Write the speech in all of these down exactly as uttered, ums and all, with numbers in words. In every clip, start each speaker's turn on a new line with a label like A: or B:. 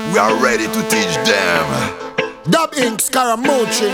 A: We are ready to teach them.
B: Dub Inc, Scaramucci.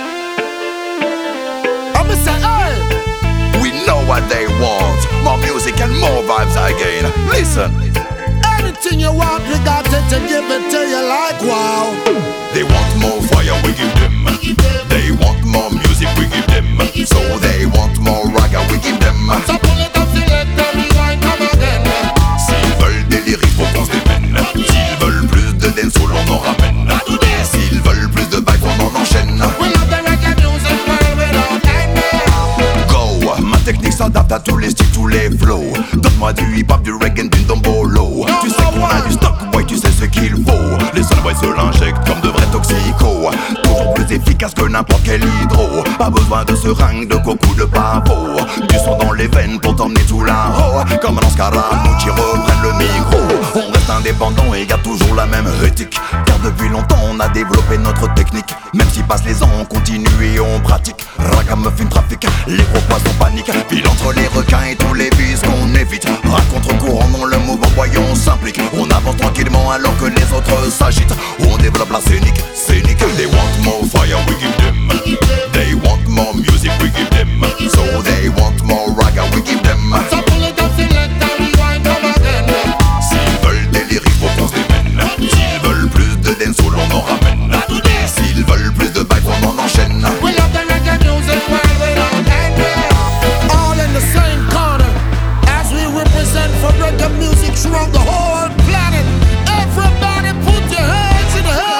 B: I'm a say, hey.
A: We know what they want. More music and more vibes again. Listen.
B: Anything you want, we got it to give it to you like wow.
A: They want more fire, we give them. They want more music, we give them. So they want more raga, we give them.
B: So pull it up, select them, rewind, come again.
A: S'ils veulent des lyrics, faut qu'on se démène. S'ils veulent plus de dancehall, on en ramène. S'ils veulent plus de vibes, on en enchaîne.
B: We love the reggae music, well, without end.
A: Go, ma technique s'adapte à tous les styles, tous les flows. Donne-moi du hip-hop, du reggae, du dombolo. Tu sais qu'on a du stock, boy, tu sais ce qu'il faut. Les seuls boys se l'injectent comme de vrais toxicos. Toujours plus efficace que n'importe quel hydro. Pas besoin de seringue, de coco, de pavot. Du sang dans les veines pour t'emmener tout là-haut. Comme un Scaramucci reprennent le micro. On reste indépendant et garde toujours la même éthique. Car depuis longtemps on a développé notre technique. Même si passent les ans on continue et on pratique. Ragamuffin trafic, les gros poissons paniquent. Pile entre les requins et tous les vices qu'on évite. Raconte courant dans le mouvement, voyons on s'implique. On avance tranquillement alors que les autres s'agitent. On développe la scénique, scénique. They want more fire, we give them. They want more music, we give them. So they want more raga, we give them.
B: So pull it up, select them, rewind, come again.
A: S'ils veulent des lyrics, faut qu'on se démène. S'ils veulent plus de dancehall, on en ramène. S'ils veulent plus de vibes, on en enchaîne.
B: We love the reggae music, well, without end. All in the same corner, as we represent for reggae music throughout the whole planet. Everybody put your hands in the air.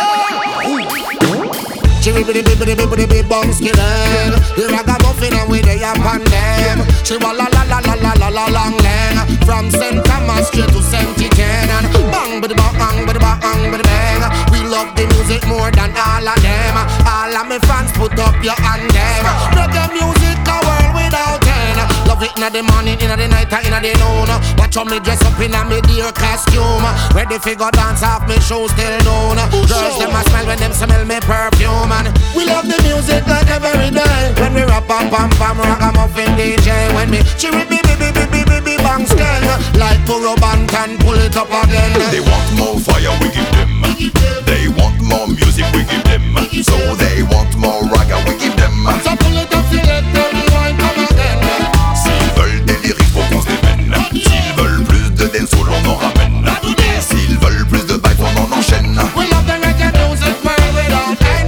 B: She bibbidi bibbidi bibbidi bib bum skinning. The ragamuffin and we dey up on them. She wa la la la la la la la long leg. From Saint Thomas straight to Saint Etienne. Bang bidi bang bidi bang bidi bang. We love the music more than all of them. All of my fans put up your hand them. Reggae music a world without end. Love it inna the morning, inna the night, inna the noon. Watch how me dress up inna me dear costume. Ready fi go dance off me shoes till noon. Girls them a smell when them smell me perfume. And we love the music like every day. When we rap pam pam pam ragamuffin D J. When me she rip me be be be be be be bang skeng. Like Puro Bantan pull it up again.
A: They want more fire, we give them. They want more music, we give them. So they want more raga, we give them.
B: So pull it up, select them, rewind, come again.
A: S'ils veulent des lyrics, faut qu'on se démène. S'ils veulent plus de dancehall, on en ramène. S'ils veulent plus de vibes, on en enchaîne.
B: We love the reggae music, well, without end.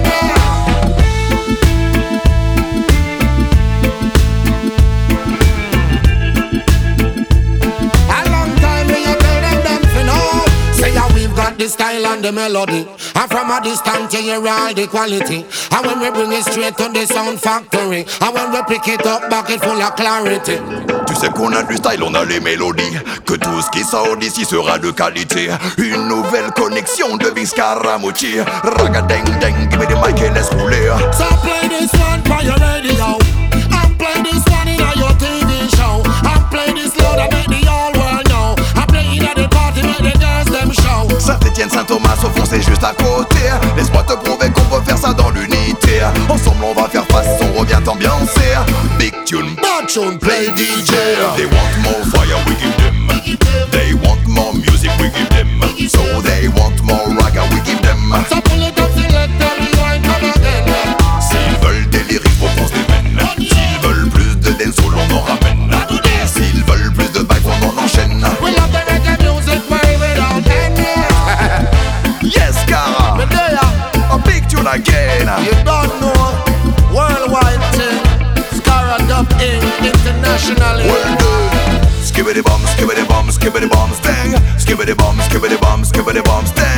B: A long time when you tell them them for know. Say yeah, we've got the style and the melody. And from a distance you hear all the quality. And when we bring it straight to the sound factory. And when we pick it up back it full of clarity.
A: Tu sais qu'on a du style, on a les mélodies. Que tout ce qui sort d'ici sera de qualité. Une nouvelle connexion de Big Scaramucci. Raga deng deng, give me the mic et laisse rouler.
B: So play this one for your radio. And play this one in your T V show. And play this loud and make the whole world know. And play it at the party, make the girls them show.
A: Saint-Etienne, Saint-Thomas, au fond c'est juste à côté. Laisse-moi te prouver qu'on peut faire ça dans l'unité. Ensemble on va faire face, on revient ambiancer. Big tune,
B: Bad tune, play D J.
A: they want more fire, we give them. They want more music, we give them. So they want more raga, we give them.
B: So pull it up, select them, rewind, come again.
A: S'ils veulent des lyrics, faut qu'on se démène. S'ils veulent plus de dancehall, on en ramène. S'ils veulent plus de vibes, on en enchaîne.
B: We love the reggae music, well, without end.
A: Yes, Cara,
B: Me there,
A: a big tune again.
B: you don't know. Worldwide thing. Scara Dub Inc, internationally.
A: World Skibbity bum, skibbity bum, skibbity bum, stang. Skibbity bum, skibbity bum, skibbity bum, stang.